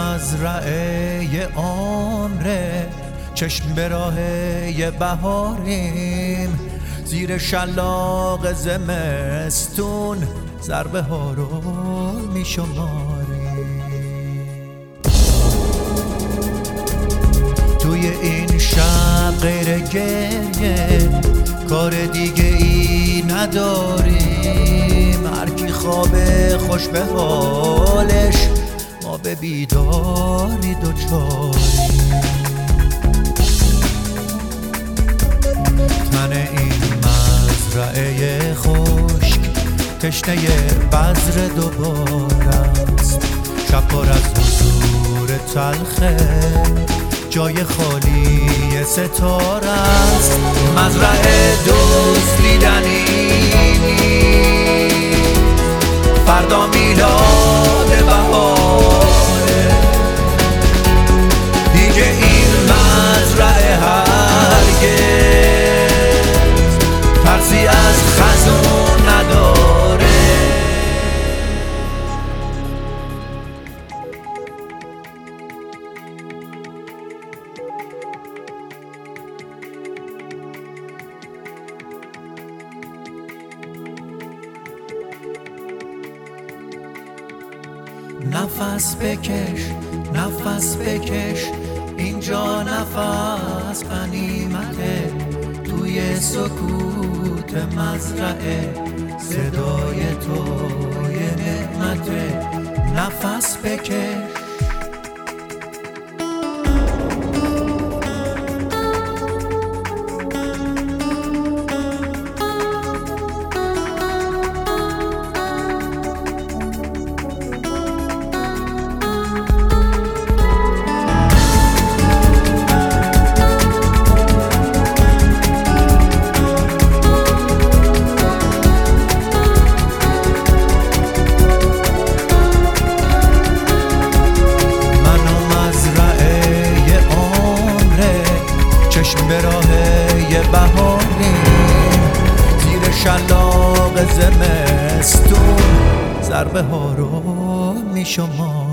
مزرعه عمره، چشم به راه بهاریم، زیر شلاق زمستون ضربه ها رو می شماریم. توی این شب غیر گریه کار دیگه ای نداریم، هر کی خوابه خوش به حالش، ما به بیداری دوچاریم. تن این مزرعه خشک تشنه بذر دوباره است، شب پر از حضور تلخه، جای خالی ستاره است. مزرعه دوست دیدنی فردا میلاد بهاره، دیگه این مزرعه هرگز ترسی از خزون نداره. نفس بکش، نفس بکش، اینجا نفس غنیمته، توی سکوت مزرعه صدای توی نعمته. نفس بکش، به راه بهاریم، زیر شلاق زمستون ضربه ها رو می شماریم.